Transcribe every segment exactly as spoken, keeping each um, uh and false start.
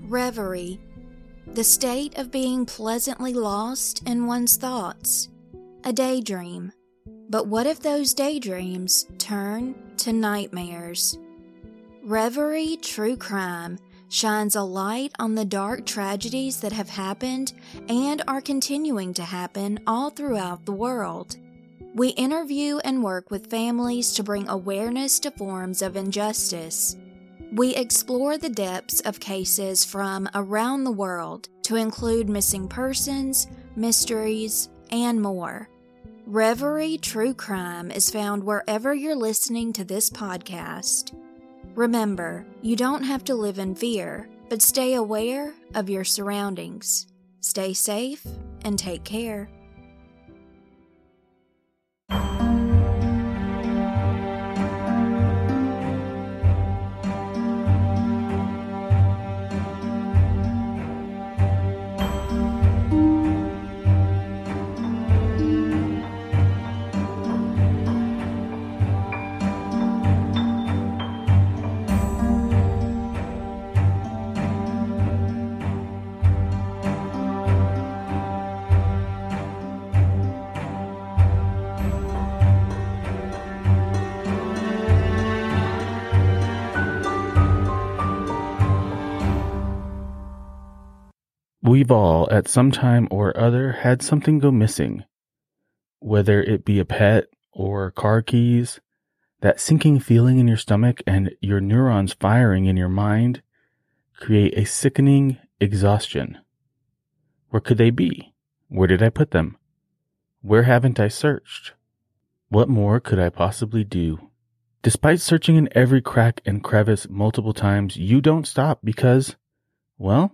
Reverie, the state of being pleasantly lost in one's thoughts. A daydream. But what if those daydreams turn to nightmares? Reverie True Crime shines a light on the dark tragedies that have happened and are continuing to happen all throughout the world. We interview and work with families to bring awareness to forms of injustice. We explore the depths of cases from around the world to include missing persons, mysteries, and more. Reverie True Crime is found wherever you're listening to this podcast. Remember, you don't have to live in fear, but stay aware of your surroundings. Stay safe and take care. We've all, at some time or other, had something go missing. Whether it be a pet or car keys, that sinking feeling in your stomach and your neurons firing in your mind create a sickening exhaustion. Where could they be? Where did I put them? Where haven't I searched? What more could I possibly do? Despite searching in every crack and crevice multiple times, you don't stop because, well,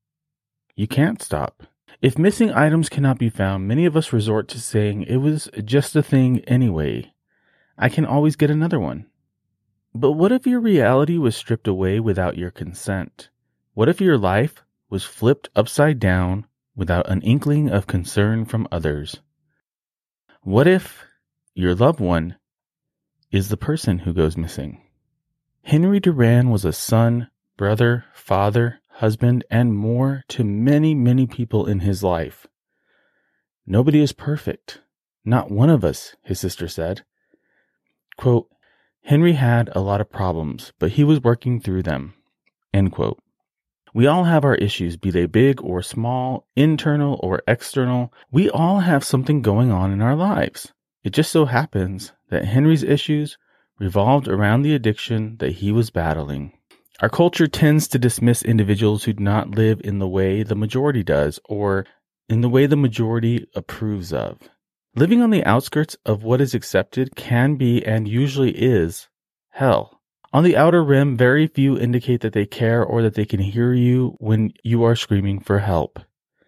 you can't stop. If missing items cannot be found, many of us resort to saying it was just a thing anyway. I can always get another one. But what if your reality was stripped away without your consent? What if your life was flipped upside down without an inkling of concern from others? What if your loved one is the person who goes missing? Henry Duran was a son, brother, father, husband, and more to many, many people in his life. Nobody is perfect. Not one of us, his sister said. Quote, Henry had a lot of problems, but he was working through them. End quote. We all have our issues, be they big or small, internal or external. We all have something going on in our lives. It just so happens that Henry's issues revolved around the addiction that he was battling. Our culture tends to dismiss individuals who do not live in the way the majority does or in the way the majority approves of. Living on the outskirts of what is accepted can be and usually is hell. On the outer rim, very few indicate that they care or that they can hear you when you are screaming for help.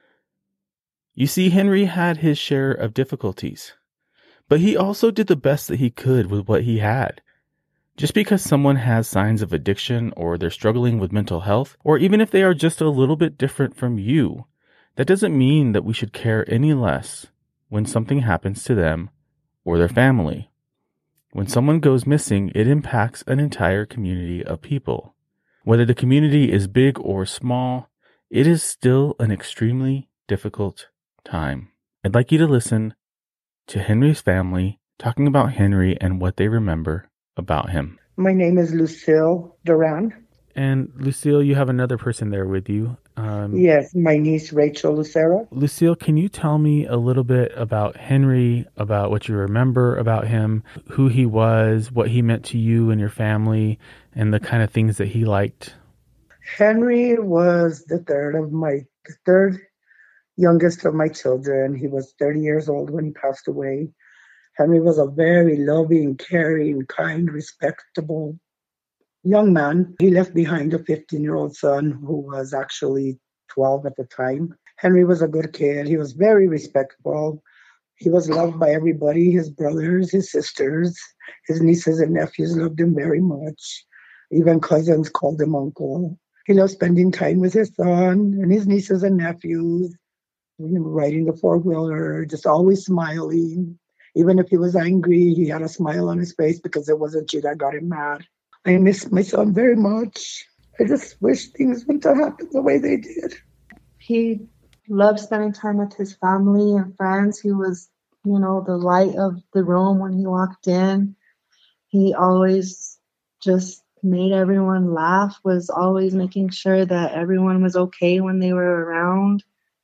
You see, Henry had his share of difficulties, but he also did the best that he could with what he had. Just because someone has signs of addiction or they're struggling with mental health, or even if they are just a little bit different from you, that doesn't mean that we should care any less when something happens to them or their family. When someone goes missing, it impacts an entire community of people. Whether the community is big or small, it is still an extremely difficult time. I'd like you to listen to Henry's family talking about Henry and what they remember about him. My name is Lucille Duran. And Lucille, you have another person there with you. Um, yes, my niece Rachel Lucero. Lucille, can you tell me a little bit about Henry, about what you remember about him, who he was, what he meant to you and your family, and the kind of things that he liked? Henry was the third of my, the third youngest of my children. He was thirty years old when he passed away. Henry was a very loving, caring, kind, respectable young man. He left behind a fifteen-year-old son who was actually twelve at the time. Henry was a good kid. He was very respectful. He was loved by everybody, his brothers, his sisters, his nieces and nephews loved him very much. Even cousins called him uncle. He loved spending time with his son and his nieces and nephews, you know, riding the four-wheeler, just always smiling. Even if he was angry, he had a smile on his face because it wasn't you that got him mad. I miss my son very much. I just wish things wouldn't have happened the way they did. He loved spending time with his family and friends. He was, you know, the light of the room when he walked in. He always just made everyone laugh, was always making sure that everyone was okay when they were around.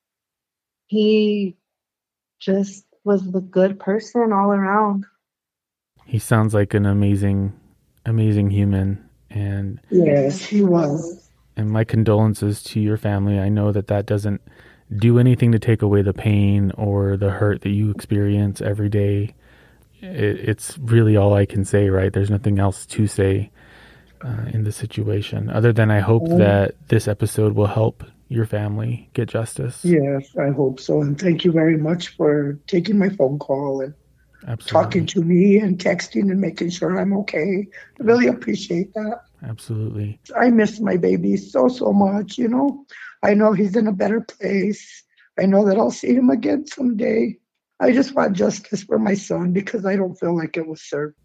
He just was the good person all around. He sounds like an amazing, amazing human. And yes, he was. And my condolences to your family. I know that that doesn't do anything to take away the pain or the hurt that you experience every day. It, it's really all I can say, right? There's nothing else to say uh, in this situation other than I hope um, that this episode will help your family get justice. Yes, I hope so. And thank you very much for taking my phone call and Absolutely. Talking to me and texting and making sure I'm okay. I really appreciate that. Absolutely. I miss my baby so, so much, you know. I know he's in a better place. I know that I'll see him again someday. I just want justice for my son because I don't feel like it was served.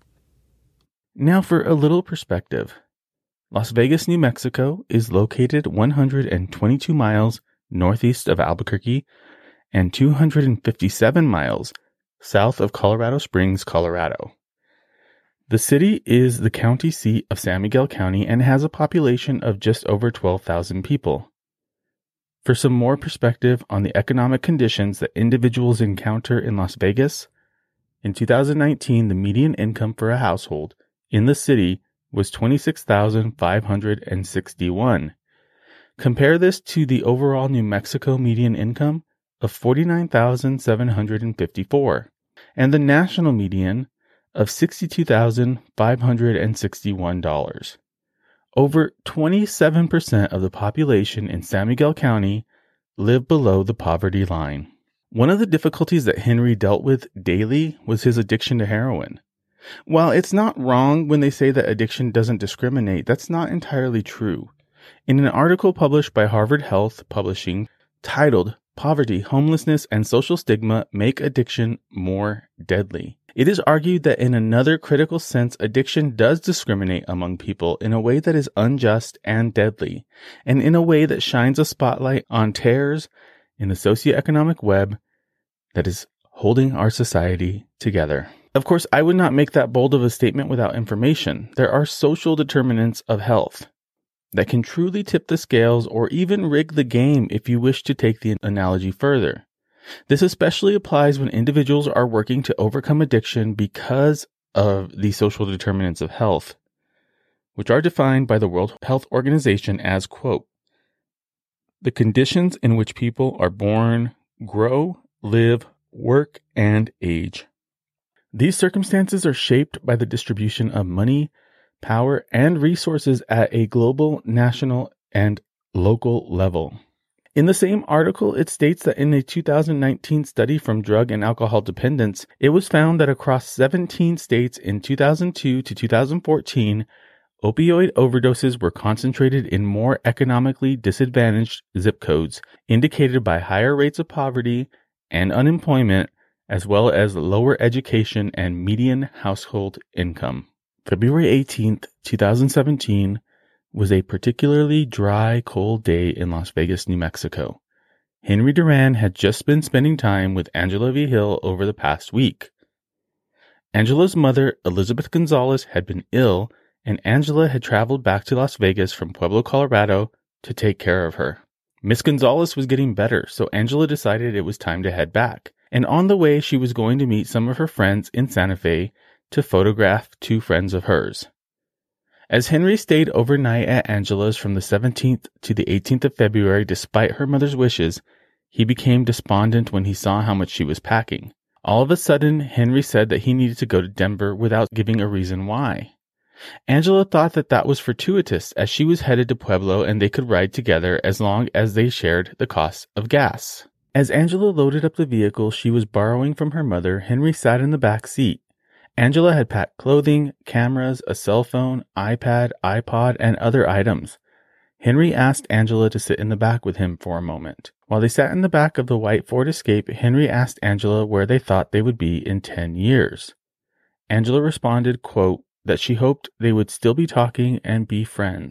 Now for a little perspective. Las Vegas, New Mexico is located one hundred twenty-two miles northeast of Albuquerque and two hundred fifty-seven miles south of Colorado Springs, Colorado. The city is the county seat of San Miguel County and has a population of just over twelve thousand people. For some more perspective on the economic conditions that individuals encounter in Las Vegas, in two thousand nineteen, the median income for a household in the city was twenty-six thousand five hundred sixty-one dollars. Compare this to the overall New Mexico median income of forty-nine thousand seven hundred fifty-four dollars and the national median of sixty-two thousand five hundred sixty-one dollars. Over twenty-seven percent of the population in San Miguel County live below the poverty line. One of the difficulties that Henry dealt with daily was his addiction to heroin. While it's not wrong when they say that addiction doesn't discriminate, that's not entirely true. In an article published by Harvard Health Publishing titled Poverty, Homelessness, and Social Stigma Make Addiction More Deadly, it is argued that in another critical sense, addiction does discriminate among people in a way that is unjust and deadly, and in a way that shines a spotlight on tears in the socioeconomic web that is holding our society together. Of course, I would not make that bold of a statement without information. There are social determinants of health that can truly tip the scales or even rig the game if you wish to take the analogy further. This especially applies when individuals are working to overcome addiction because of the social determinants of health, which are defined by the World Health Organization as, quote, the conditions in which people are born, grow, live, work, and age. These circumstances are shaped by the distribution of money, power, and resources at a global, national, and local level. In the same article, it states that in a two thousand nineteen study from Drug and Alcohol Dependence, it was found that across seventeen states in two thousand two to two thousand fourteen, opioid overdoses were concentrated in more economically disadvantaged zip codes, indicated by higher rates of poverty and unemployment, as well as lower education and median household income. February eighteenth, twenty seventeen was a particularly dry, cold day in Las Vegas, New Mexico. Henry Duran had just been spending time with Angela Vigil over the past week. Angela's mother, Elizabeth Gonzalez, had been ill, and Angela had traveled back to Las Vegas from Pueblo, Colorado, to take care of her. Miss Gonzalez was getting better, so Angela decided it was time to head back. And on the way, she was going to meet some of her friends in Santa Fe to photograph two friends of hers. As Henry stayed overnight at Angela's from the seventeenth to the eighteenth of February despite her mother's wishes, he became despondent when he saw how much she was packing. All of a sudden, Henry said that he needed to go to Denver without giving a reason why. Angela thought that that was fortuitous, as she was headed to Pueblo and they could ride together as long as they shared the cost of gas. As Angela loaded up the vehicle she was borrowing from her mother, Henry sat in the back seat. Angela had packed clothing, cameras, a cell phone, iPad, iPod, and other items. Henry asked Angela to sit in the back with him for a moment. While they sat in the back of the white Ford Escape, Henry asked Angela where they thought they would be in ten years. Angela responded, quote, that she hoped they would still be talking and be friends.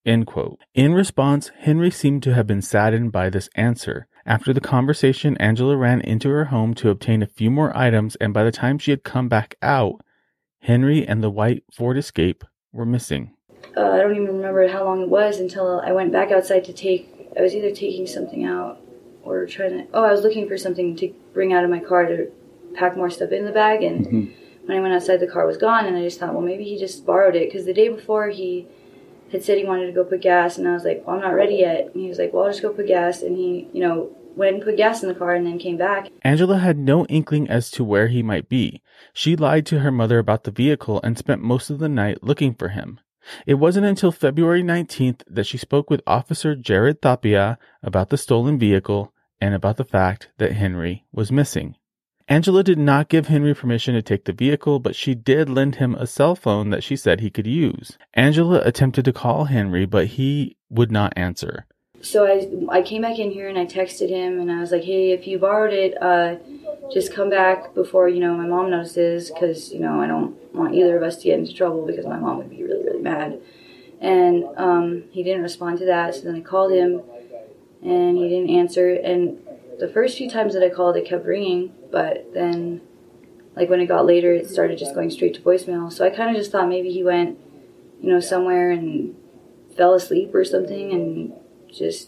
End quote. In response, Henry seemed to have been saddened by this answer. After the conversation, Angela ran into her home to obtain a few more items, and by the time she had come back out, Henry and the white Ford Escape were missing. Uh, I don't even remember how long it was until I went back outside to take, I was either taking something out or trying to, oh, I was looking for something to bring out of my car to pack more stuff in the bag, and mm-hmm. when I went outside, the car was gone, and I just thought, well, maybe he just borrowed it, because the day before he had said he wanted to go put gas, and I was like, well, I'm not ready yet. And he was like, well, I'll just go put gas. And he, you know, went and put gas in the car and then came back. Angela had no inkling as to where he might be. She lied to her mother about the vehicle and spent most of the night looking for him. It wasn't until February nineteenth that she spoke with Officer Jared Tapia about the stolen vehicle and about the fact that Henry was missing. Angela did not give Henry permission to take the vehicle, but she did lend him a cell phone that she said he could use. Angela attempted to call Henry, but he would not answer. So I I came back in here and I texted him and I was like, hey, if you borrowed it, uh, just come back before, you know, my mom notices, because, you know, I don't want either of us to get into trouble because my mom would be really, really mad. And um, he didn't respond to that, so then I called him and he didn't answer. And the first few times that I called, it kept ringing. But then, like, when it got later, it started just going straight to voicemail. So I kind of just thought maybe he went, you know, somewhere and fell asleep or something and just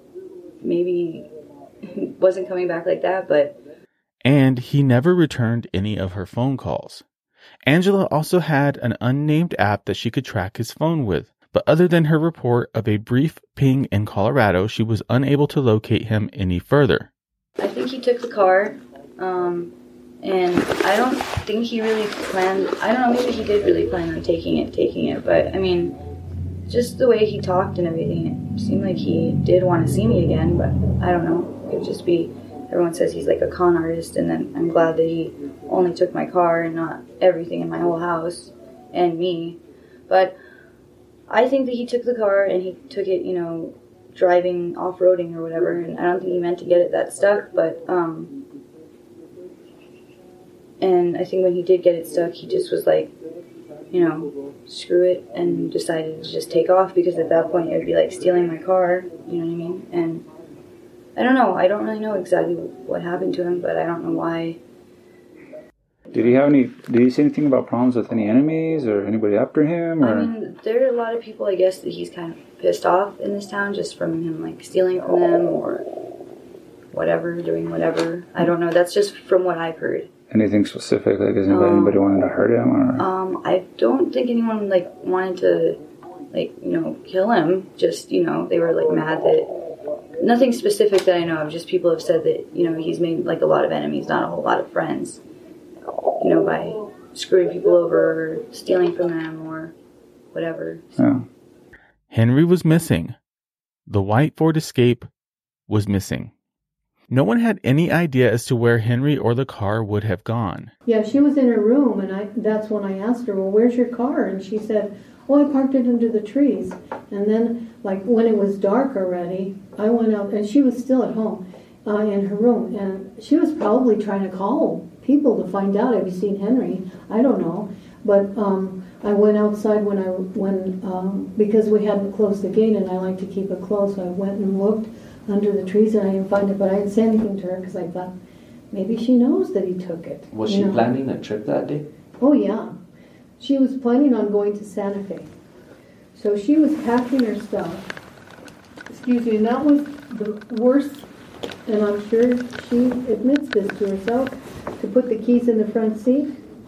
maybe wasn't coming back like that. But And he never returned any of her phone calls. Angela also had an unnamed app that she could track his phone with. But other than her report of a brief ping in Colorado, she was unable to locate him any further. I think he took the car. Um, and I don't think he really planned, I don't know, maybe he did really plan on taking it, taking it, but I mean, just the way he talked and everything, it seemed like he did want to see me again, but I don't know, it would just be, everyone says he's like a con artist, and then I'm glad that he only took my car and not everything in my whole house, and me, but I think that he took the car and he took it, you know, driving off-roading or whatever, and I don't think he meant to get it that stuck, but, um, and I think when he did get it stuck, he just was like, you know, screw it, and decided to just take off, because at that point it would be like stealing my car, you know what I mean? And I don't know, I don't really know exactly what happened to him, but I don't know why. Did he have any, did he say anything about problems with any enemies or anybody after him? Or? I mean, there are a lot of people, I guess, that he's kind of pissed off in this town just from him, like, stealing from them or whatever, doing whatever. I don't know, that's just from what I've heard. Anything specific? Like, is anybody, um, anybody wanted to hurt him? Or? Um, I don't think anyone, like, wanted to, like, you know, kill him. Just, you know, they were, like, mad that, nothing specific that I know of, just people have said that, you know, he's made, like, a lot of enemies, not a whole lot of friends, you know, by screwing people over, or stealing from them, or whatever. So. Yeah. Henry was missing. The white Ford Escape was missing. No one had any idea as to where Henry or the car would have gone. Yeah, she was in her room, and I that's when I asked her, well, where's your car? And she said, oh, I parked it under the trees. And then, like, when it was dark already, I went out, and she was still at home uh, in her room, and she was probably trying to call people to find out, have you seen Henry? I don't know. But um, I went outside when I, when um, because we hadn't closed the gate, and I like to keep it closed, so I went and looked under the trees, and I didn't find it, but I didn't say anything to her because I thought maybe she knows that he took it. Was she know? planning a trip that day? Oh yeah, she was planning on going to Santa Fe. So she was packing her stuff. Excuse me, and that was the worst, and I'm sure she admits this to herself, to put the keys in the front seat,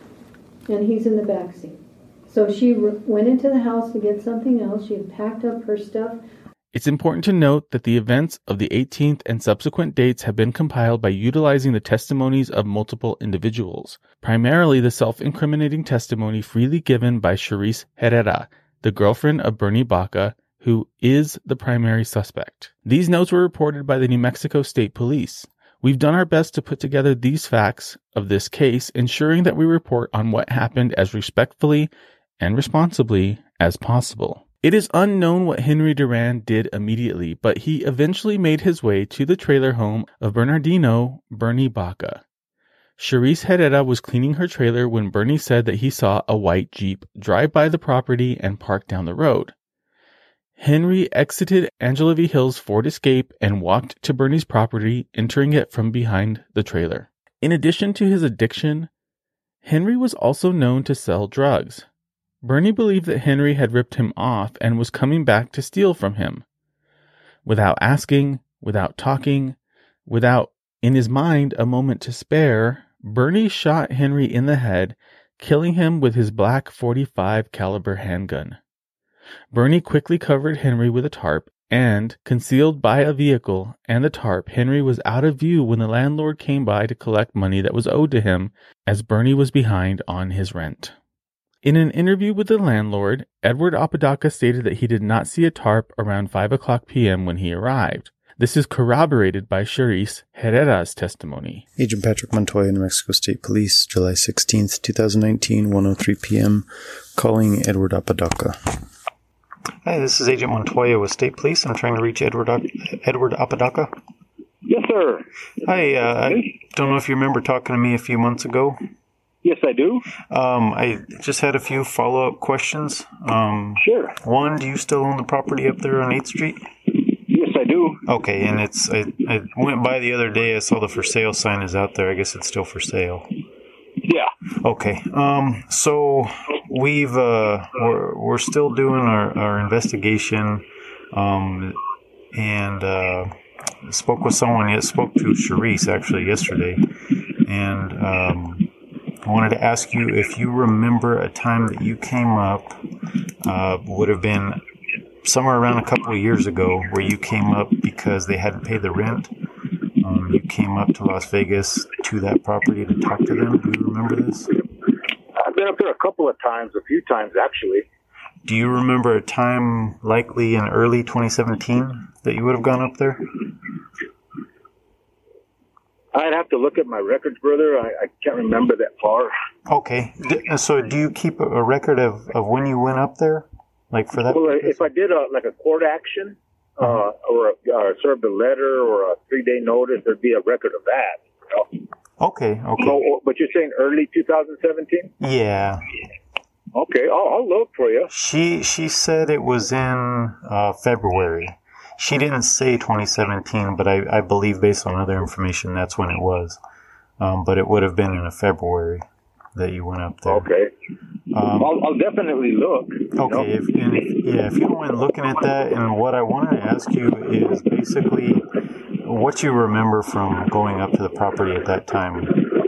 and he's in the back seat. So she re- went into the house to get something else. She had packed up her stuff. It's important to note that the events of the eighteenth and subsequent dates have been compiled by utilizing the testimonies of multiple individuals, primarily the self-incriminating testimony freely given by Charisse Herrera, the girlfriend of Bernie Baca, who is the primary suspect. These notes were reported by the New Mexico State Police. We've done our best to put together these facts of this case, ensuring that we report on what happened as respectfully and responsibly as possible. It is unknown what Henry Duran did immediately, but he eventually made his way to the trailer home of Bernardino Bernie Baca. Charisse Herrera was cleaning her trailer when Bernie said that he saw a white Jeep drive by the property and park down the road. Henry exited Angela V. Hill's Ford Escape and walked to Bernie's property, entering it from behind the trailer. In addition to his addiction, Henry was also known to sell drugs. Bernie believed that Henry had ripped him off and was coming back to steal from him. Without asking, without talking, without, in his mind, a moment to spare, Bernie shot Henry in the head, killing him with his black forty-five caliber handgun. Bernie quickly covered Henry with a tarp, and, concealed by a vehicle and the tarp, Henry was out of view when the landlord came by to collect money that was owed to him, as Bernie was behind on his rent. In an interview with the landlord, Edward Apodaca stated that he did not see a tarp around five o'clock p.m. when he arrived. This is corroborated by Charisse Herrera's testimony. Agent Patrick Montoya, New Mexico State Police, July sixteenth, twenty nineteen, one oh three p.m., calling Edward Apodaca. Hi, this is Agent Montoya with State Police. I'm trying to reach Edward Edward Apodaca. Yes, sir. Hi, uh, I don't know if you remember talking to me a few months ago. Yes, I do. Um, I just had a few follow-up questions. Um, sure. One, do you still own the property up there on eighth Street? Yes, I do. Okay, and it's I, I went by the other day. I saw the for sale sign is out there. I guess it's still for sale. Yeah. Okay. Um, so we've uh, we're we're still doing our, our investigation, um, and uh, spoke with someone. Yet spoke to Charisse actually yesterday, and um, I wanted to ask you if you remember a time that you came up. Uh, would have been somewhere around a couple of years ago, where you came up because they hadn't paid the rent. Um, you came up to Las Vegas to that property to talk to them. Do you remember this? I've been up there a couple of times, a few times actually. Do you remember a time likely in early twenty seventeen that you would have gone up there? I'd have to look at my records, brother. I, I can't remember that far. Okay. So do you keep a record of, of when you went up there? Like for that? Well, purpose? If I did a, like a court action, uh, or a, uh, served a letter or a three-day notice, there'd be a record of that. You know? Okay, okay. So, but you're saying early two thousand seventeen? Yeah. Okay, I'll, I'll look for you. She she said it was in uh, February. She didn't say twenty seventeen, but I, I believe based on other information that's when it was. Um, but it would have been in a February that you went up there. Okay. Um, I'll, I'll definitely look. Okay, if, and if, yeah, if you don't mind looking at that, and what I wanted to ask you is basically what you remember from going up to the property at that time.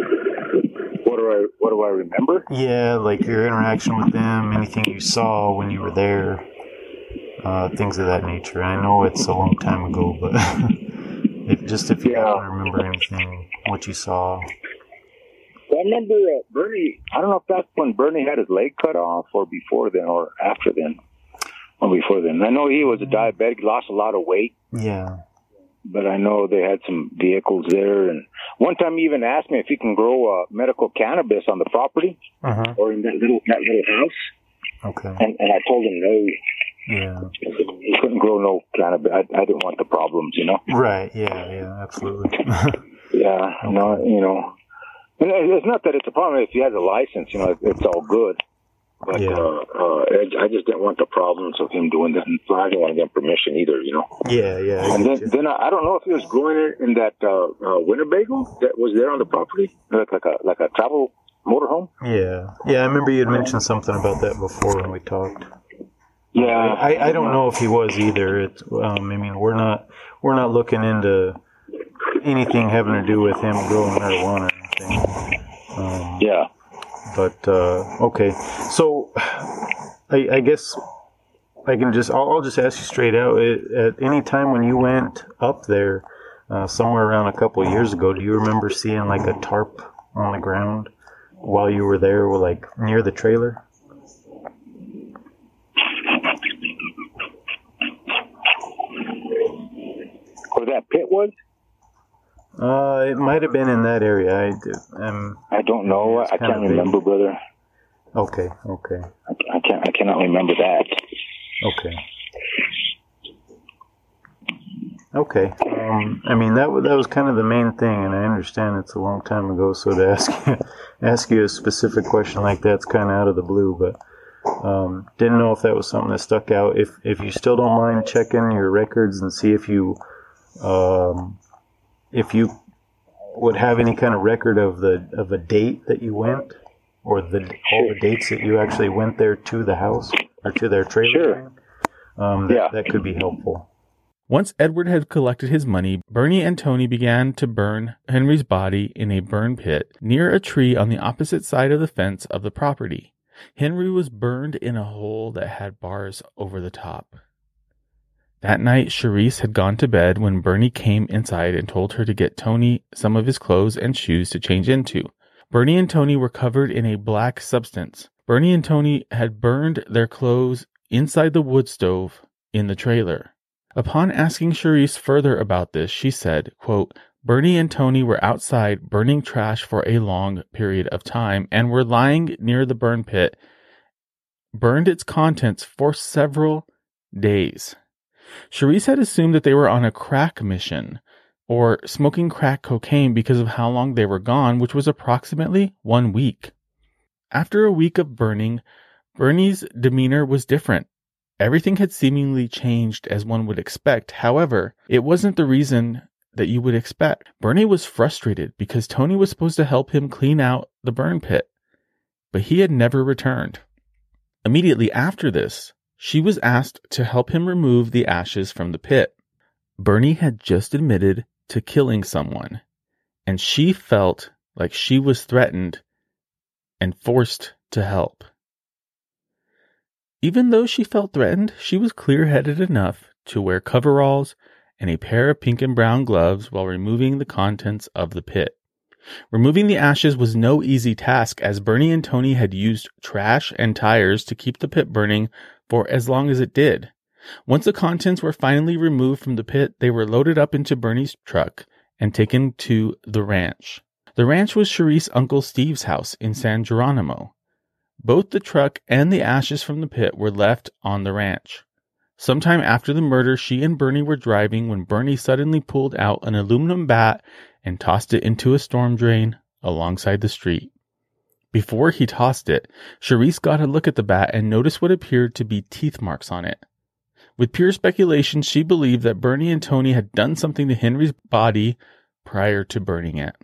What do I What do I remember? Yeah, like your interaction with them, anything you saw when you were there, uh, things of that nature. I know it's a long time ago, but if, just if you yeah. don't remember anything, what you saw. Well, I remember uh, Bernie, I don't know if that's when Bernie had his leg cut off or before then or after then. Or before then. I know he was a diabetic, lost a lot of weight. Yeah. But I know they had some vehicles there. And one time he even asked me if he can grow uh, medical cannabis on the property uh-huh. or in that little that little house. Okay. And, and I told him no. Yeah. He couldn't grow no cannabis. I, I didn't want the problems, you know? Right. Yeah, yeah, absolutely. yeah, okay. no, you know. And it's not that it's a problem. If he has a license, you know, it's all good. But yeah. uh, uh, I just didn't want the problems of him doing that. And I didn't want to get permission either, you know. Yeah, yeah. And then, then I, I don't know if he was growing it in that uh, uh, Winnebago that was there on the property, like, like a like a travel motorhome. Yeah, yeah. I remember you had mentioned something about that before when we talked. Yeah, I, I don't know if he was either. It's, um, I mean, we're not we're not looking into anything having to do with him growing marijuana. Um, yeah. But, uh, okay. So, I, I guess I can just, I'll, I'll just ask you straight out. It, at any time when you went up there, uh, somewhere around a couple of years ago, do you remember seeing like a tarp on the ground while you were there, or like near the trailer? Where that pit was? Uh, it might have been in that area. I, um, I don't know. I can't remember, brother. Okay, okay. I, I can't. I cannot remember that. Okay. Okay. Um, I mean that that was kind of the main thing, and I understand it's a long time ago. So to ask you, ask you a specific question like that's kind of out of the blue. But Um, didn't know if that was something that stuck out. If if you still don't mind checking your records and see if you um, if you would have any kind of record of the of a date that you went, or the all the dates that you actually went there to the house or to their trailer. Sure. Um, that, Yeah. that could be helpful. Once Edward had collected his money, Bernie and Tony began to burn Henry's body in a burn pit near a tree on the opposite side of the fence of the property. Henry was burned in a hole that had bars over the top. That night, Charisse had gone to bed when Bernie came inside and told her to get Tony some of his clothes and shoes to change into. Bernie and Tony were covered in a black substance. Bernie and Tony had burned their clothes inside the wood stove in the trailer. Upon asking Charisse further about this, she said, quote, Bernie and Tony were outside burning trash for a long period of time and were lying near the burn pit, burned its contents for several days. Charisse had assumed that they were on a crack mission or smoking crack cocaine because of how long they were gone, which was approximately one week. After a week of burning, Bernie's demeanor was different. Everything had seemingly changed as one would expect. However, it wasn't the reason that you would expect. Bernie was frustrated because Tony was supposed to help him clean out the burn pit, but he had never returned. Immediately after this, she was asked to help him remove the ashes from the pit. Bernie had just admitted to killing someone, and she felt like she was threatened and forced to help. Even though she felt threatened, she was clear-headed enough to wear coveralls and a pair of pink and brown gloves while removing the contents of the pit. Removing the ashes was no easy task, as Bernie and Tony had used trash and tires to keep the pit burning for as long as it did. Once the contents were finally removed from the pit, they were loaded up into Bernie's truck and taken to the ranch. The ranch was Charisse's Uncle Steve's house in San Geronimo. Both the truck and the ashes from the pit were left on the ranch. Sometime after the murder, she and Bernie were driving when Bernie suddenly pulled out an aluminum bat and tossed it into a storm drain alongside the street. Before he tossed it, Charisse got a look at the bat and noticed what appeared to be teeth marks on it. With pure speculation, she believed that Bernie and Tony had done something to Henry's body prior to burning it.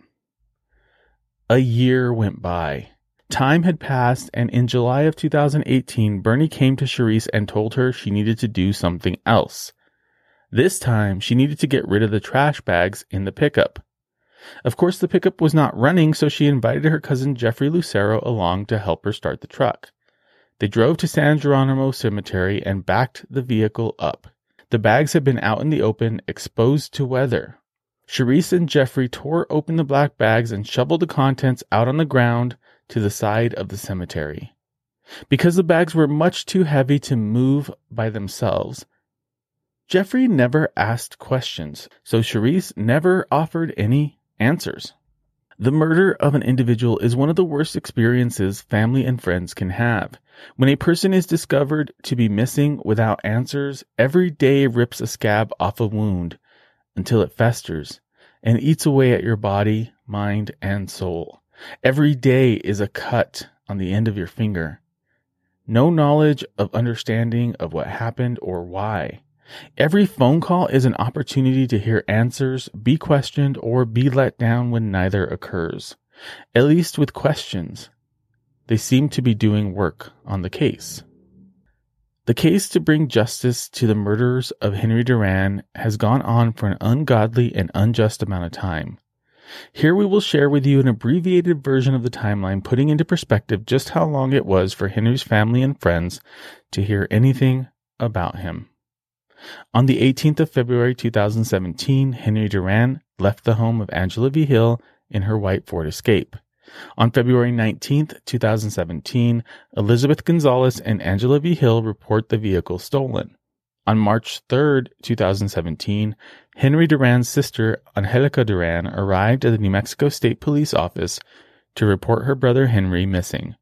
A year went by. Time had passed, and in July of two thousand eighteen, Bernie came to Charisse and told her she needed to do something else. This time, she needed to get rid of the trash bags in the pickup. Of course, the pickup was not running, so she invited her cousin Jeffrey Lucero along to help her start the truck. They drove to San Geronimo Cemetery and backed the vehicle up. The bags had been out in the open, exposed to weather. Charisse and Jeffrey tore open the black bags and shoveled the contents out on the ground to the side of the cemetery. Because the bags were much too heavy to move by themselves, Jeffrey never asked questions, so Charisse never offered any answers. The murder of an individual is one of the worst experiences family and friends can have. When a person is discovered to be missing without answers, every day rips a scab off a wound until it festers and eats away at your body, mind, and soul. Every day is a cut on the end of your finger. No knowledge of understanding of what happened or why. Every phone call is an opportunity to hear answers, be questioned, or be let down when neither occurs. At least with questions, they seem to be doing work on the case. The case to bring justice to the murderers of Henry Duran has gone on for an ungodly and unjust amount of time. Here we will share with you an abbreviated version of the timeline, putting into perspective just how long it was for Henry's family and friends to hear anything about him. On the eighteenth of February two thousand seventeen, Henry Duran left the home of Angela V. Hill in her white Ford Escape. On February nineteenth, two thousand seventeen, Elizabeth Gonzalez and Angela V. Hill report the vehicle stolen. On March third, two thousand seventeen, Henry Duran's sister, Angelica Duran, arrived at the New Mexico State Police Office to report her brother Henry missing.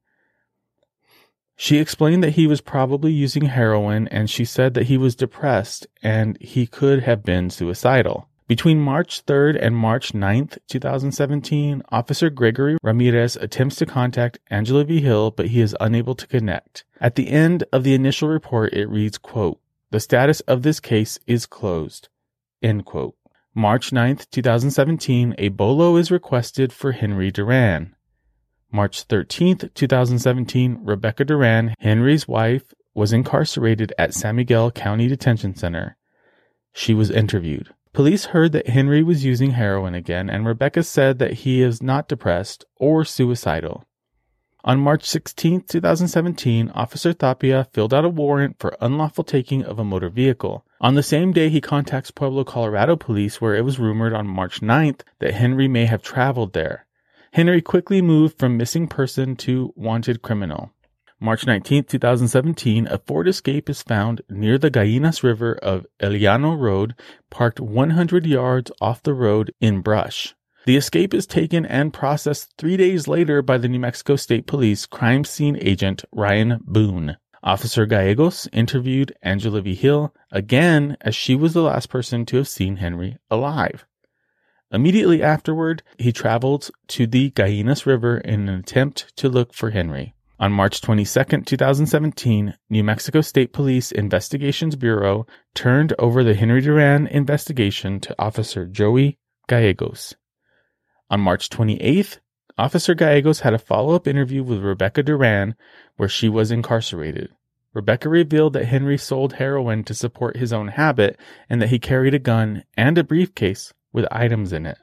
She explained that he was probably using heroin, and she said that he was depressed and he could have been suicidal. Between March third and March ninth, twenty seventeen, Officer Gregory Ramirez attempts to contact Angela Vigil, but he is unable to connect. At the end of the initial report, it reads, quote, "The status of this case is closed," end quote. March ninth, twenty seventeen, a bolo is requested for Henry Duran. March thirteenth, twenty seventeen, Rebecca Duran, Henry's wife, was incarcerated at San Miguel County Detention Center. She was interviewed. Police heard that Henry was using heroin again, and Rebecca said that he is not depressed or suicidal. On March sixteenth, twenty seventeen, Officer Tapia filled out a warrant for unlawful taking of a motor vehicle. On the same day, he contacts Pueblo, Colorado police, where it was rumored on March ninth that Henry may have traveled there. Henry quickly moved from missing person to wanted criminal. March nineteenth, twenty seventeen, a Ford Escape is found near the Gallinas River of El Llano Road, parked one hundred yards off the road in brush. The Escape is taken and processed three days later by the New Mexico State Police crime scene agent Ryan Boone. Officer Gallegos interviewed Angela Vigil again, as she was the last person to have seen Henry alive. Immediately afterward, he traveled to the Gallinas River in an attempt to look for Henry. On March twenty-second, twenty seventeen, New Mexico State Police Investigations Bureau turned over the Henry Duran investigation to Officer Joey Gallegos. On March twenty-eighth, Officer Gallegos had a follow-up interview with Rebecca Duran, where she was incarcerated. Rebecca revealed that Henry sold heroin to support his own habit and that he carried a gun and a briefcase with items in it.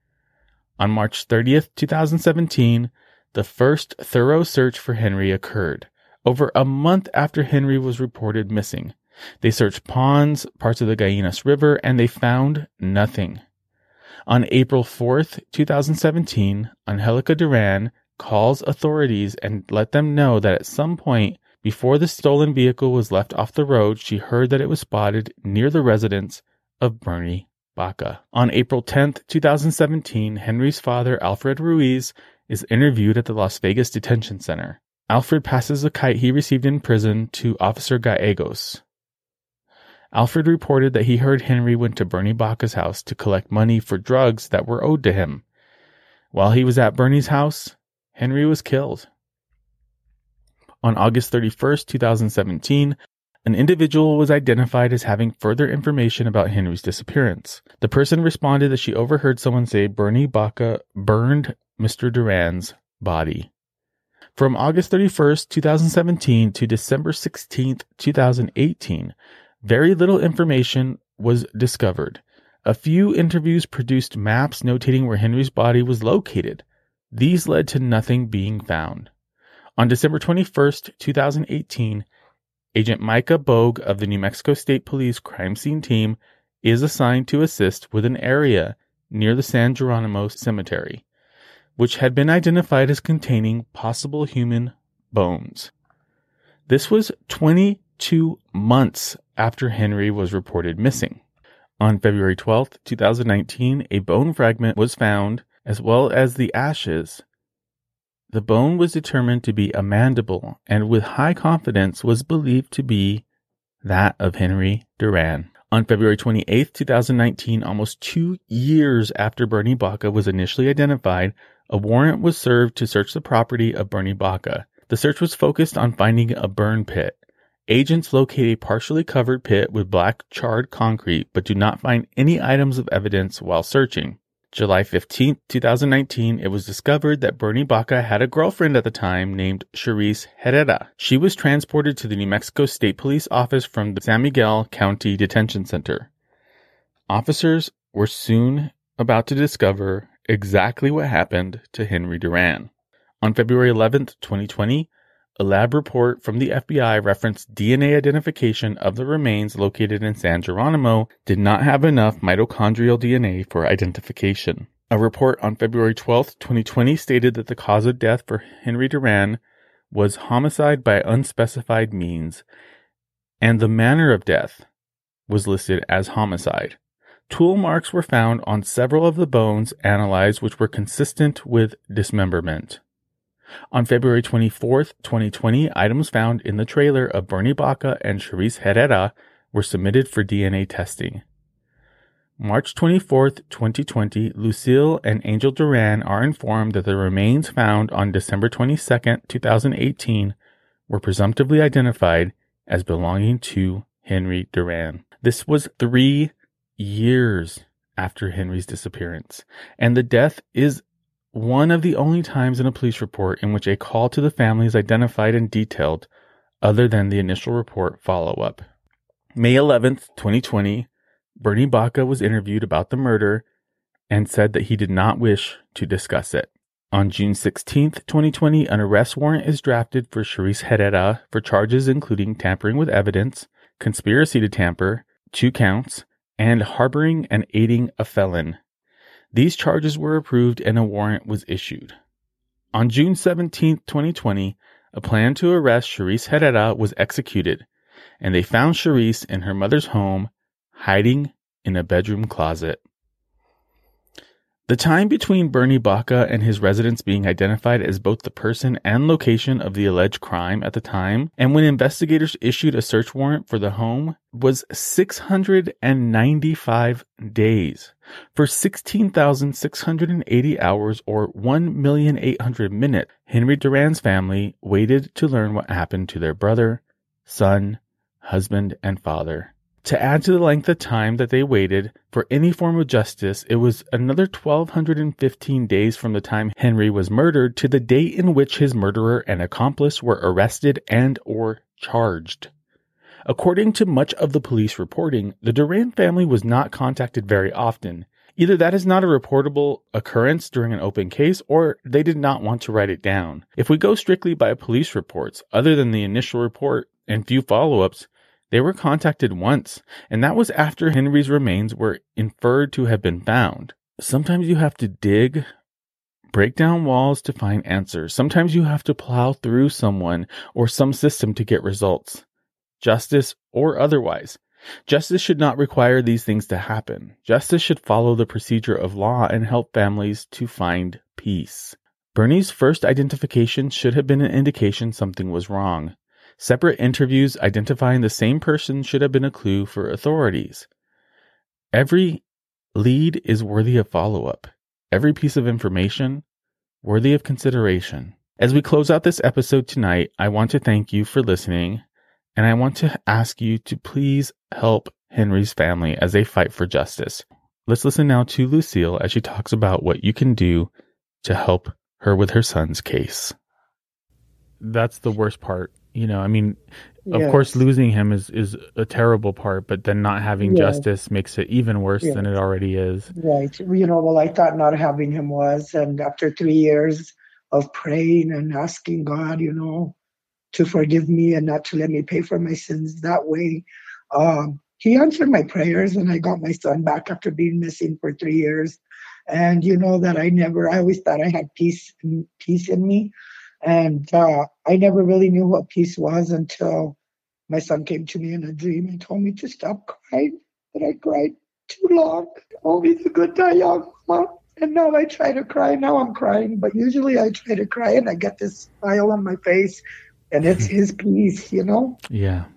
On March thirtieth, twenty seventeen, the first thorough search for Henry occurred, over a month after Henry was reported missing. They searched ponds, parts of the Gallinas River, and they found nothing. On April fourth, twenty seventeen, Angelica Duran calls authorities and let them know that at some point before the stolen vehicle was left off the road, she heard that it was spotted near the residence of Bernie Baca. On April tenth, twenty seventeen, Henry's father, Alfred Ruiz, is interviewed at the Las Vegas Detention Center. Alfred passes a kite he received in prison to Officer Gallegos. Alfred reported that he heard Henry went to Bernie Baca's house to collect money for drugs that were owed to him. While he was at Bernie's house, Henry was killed. On August thirty-first, twenty seventeen, an individual was identified as having further information about Henry's disappearance. The person responded that she overheard someone say Bernie Baca burned Mister Duran's body. From August thirty-first, twenty seventeen to December sixteenth, twenty eighteen, very little information was discovered. A few interviews produced maps notating where Henry's body was located. These led to nothing being found. On December twenty-first, twenty eighteen, Agent Micah Bogue of the New Mexico State Police Crime Scene Team is assigned to assist with an area near the San Geronimo Cemetery, which had been identified as containing possible human bones. This was twenty-two months after Henry was reported missing. On February twelfth, twenty nineteen, a bone fragment was found, as well as the ashes. The bone was determined to be a mandible, and with high confidence was believed to be that of Henry Duran. On February twenty-eighth, twenty nineteen, almost two years after Bernie Baca was initially identified, a warrant was served to search the property of Bernie Baca. The search was focused on finding a burn pit. Agents locate a partially covered pit with black charred concrete, but do not find any items of evidence while searching. July fifteenth, twenty nineteen, it was discovered that Bernie Baca had a girlfriend at the time named Charisse Herrera. She was transported to the New Mexico State Police office from the San Miguel County Detention Center. Officers were soon about to discover exactly what happened to Henry Duran. On February eleventh, twenty twenty, a lab report from the F B I referenced D N A identification of the remains located in San Geronimo did not have enough mitochondrial D N A for identification. A report on February twelfth, twenty twenty stated that the cause of death for Henry Duran was homicide by unspecified means, and the manner of death was listed as homicide. Tool marks were found on several of the bones analyzed, which were consistent with dismemberment. On February twenty-fourth, twenty twenty, items found in the trailer of Bernie Baca and Charisse Herrera were submitted for D N A testing. March twenty-fourth, twenty twenty, Lucille and Angel Duran are informed that the remains found on December twenty-second, twenty eighteen were presumptively identified as belonging to Henry Duran. This was three years after Henry's disappearance, and the death is one of the only times in a police report in which a call to the family is identified and detailed other than the initial report follow-up. May eleventh, twenty twenty, Bernie Baca was interviewed about the murder and said that he did not wish to discuss it. On June sixteenth, twenty twenty, an arrest warrant is drafted for Charisse Herrera for charges including tampering with evidence, conspiracy to tamper, two counts, and harboring and aiding a felon. These charges were approved and a warrant was issued. On June seventeenth, twenty twenty, a plan to arrest Charisse Herrera was executed, and they found Charisse in her mother's home, hiding in a bedroom closet. The time between Bernie Baca and his residence being identified as both the person and location of the alleged crime at the time, and when investigators issued a search warrant for the home, was six hundred ninety-five days. For sixteen thousand six hundred eighty hours or one million eight hundred minutes, Henry Duran's family waited to learn what happened to their brother, son, husband, and father. To add to the length of time that they waited for any form of justice, it was another one thousand two hundred fifteen days from the time Henry was murdered to the date in which his murderer and accomplice were arrested and or charged. According to much of the police reporting, the Duran family was not contacted very often. Either that is not a reportable occurrence during an open case, or they did not want to write it down. If we go strictly by police reports, other than the initial report and few follow-ups, they were contacted once, and that was after Henry's remains were inferred to have been found. Sometimes you have to dig, break down walls to find answers. Sometimes you have to plow through someone or some system to get results, justice or otherwise. Justice should not require these things to happen. Justice should follow the procedure of law and help families to find peace. Bernie's first identification should have been an indication something was wrong. Separate interviews identifying the same person should have been a clue for authorities. Every lead is worthy of follow-up. Every piece of information worthy of consideration. As we close out this episode tonight, I want to thank you for listening, and I want to ask you to please help Henry's family as they fight for justice. Let's listen now to Lucille as she talks about what you can do to help her with her son's case. That's the worst part. You know, I mean, of Yes. course, losing him is, is a terrible part, but then not having Yes. justice makes it even worse Yes. than it already is. Right. You know, well, I thought not having him was, and after three years of praying and asking God, you know, to forgive me and not to let me pay for my sins that way, um, he answered my prayers, and I got my son back after being missing for three years. And you know that I never, I always thought I had peace, peace in me. And uh, I never really knew what peace was until my son came to me in a dream and told me to stop crying. But I cried too long. Only the good die young, Mama. And now I try to cry. Now I'm crying. But usually I try to cry and I get this smile on my face. And it's his peace, you know? Yeah,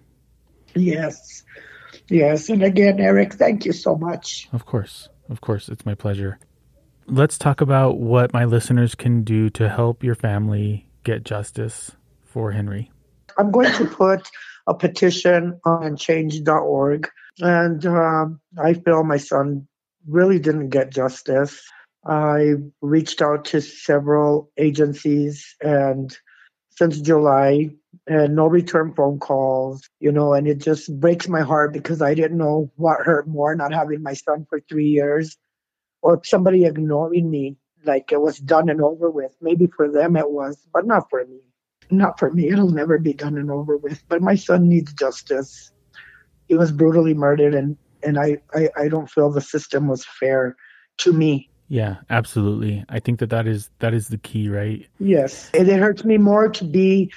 Yes. Yes. And again, Eric, thank you so much. of course. Of course. It's my pleasure. Let's talk about what my listeners can do to help your family get justice for Henry. I'm going to put a petition on change dot org. And um, I feel my son really didn't get justice. I reached out to several agencies and since July, and no return phone calls, you know, and it just breaks my heart because I didn't know what hurt more, not having my son for three years or somebody ignoring me like it was done and over with. Maybe for them it was, but not for me. Not for me. It'll never be done and over with. But my son needs justice. He was brutally murdered, and, and I, I, I don't feel the system was fair to me. Yeah, absolutely. I think that that is, that is the key, right? Yes. It, it hurts me more to be,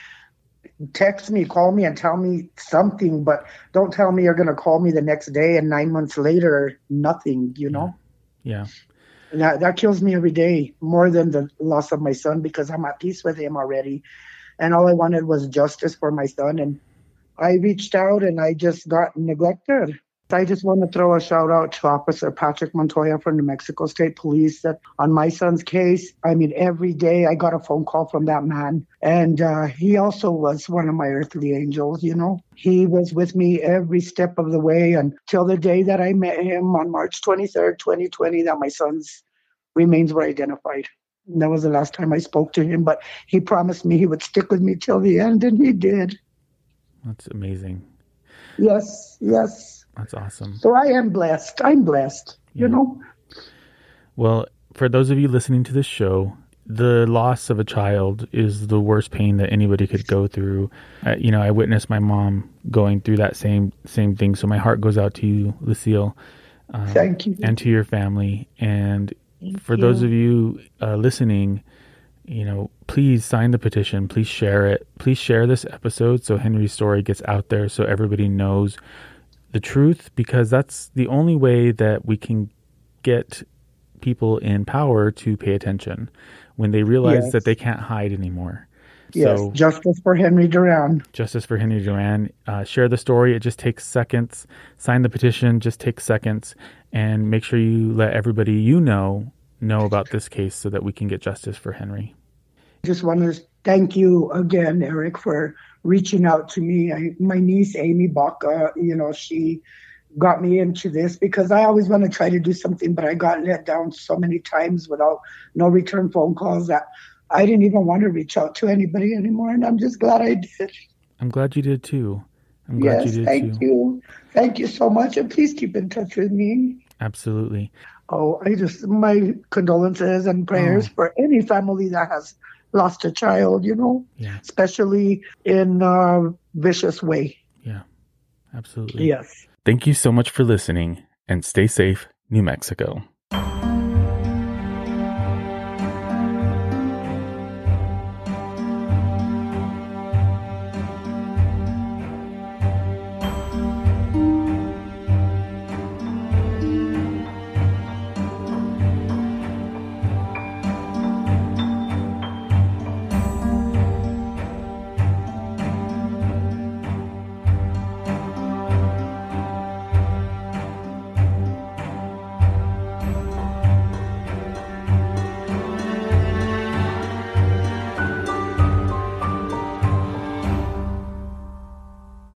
text me, call me and tell me something, but don't tell me you're going to call me the next day and nine months later, nothing, you know? Yeah. And that, that kills me every day more than the loss of my son because I'm at peace with him already. And all I wanted was justice for my son. And I reached out and I just got neglected. I just want to throw a shout out to Officer Patrick Montoya from New Mexico State Police that on my son's case, I mean, every day I got a phone call from that man. And uh, he also was one of my earthly angels, you know. He was with me every step of the way until the day that I met him on March twenty-third, twenty twenty, that my son's remains were identified. And that was the last time I spoke to him, but he promised me he would stick with me till the end, and he did. That's amazing. Yes, yes. That's awesome. So I am blessed. I'm blessed, you yeah. know. Well, for those of you listening to this show, the loss of a child is the worst pain that anybody could go through. Uh, you know, I witnessed my mom going through that same same thing. So my heart goes out to you, Lucille. Um, Thank you. And to your family. And Thank for you. those of you uh, listening, you know, please sign the petition. Please share it. Please share this episode so Henry's story gets out there so everybody knows the truth, because that's the only way that we can get people in power to pay attention when they realize Yes. that they can't hide anymore. Yes, So justice for Henry Duran. justice for Henry Duran. Uh, share the story. It just takes seconds. Sign the petition. Just takes seconds. And make sure you let everybody you know know about this case so that we can get justice for Henry. Just want to thank you again, Eric, for reaching out to me. I, my niece, Amy Baca, you know, she got me into this because I always want to try to do something, but I got let down so many times without no return phone calls that I didn't even want to reach out to anybody anymore. And I'm just glad I did. I'm glad you did too. I'm glad yes, you did thank too. you. Thank you so much. And please keep in touch with me. Absolutely. Oh, I just, my condolences and prayers Oh. for any family that has lost a child, you know, Yeah. especially in a vicious way. Yeah, absolutely. Yes. Thank you so much for listening, and stay safe, New Mexico.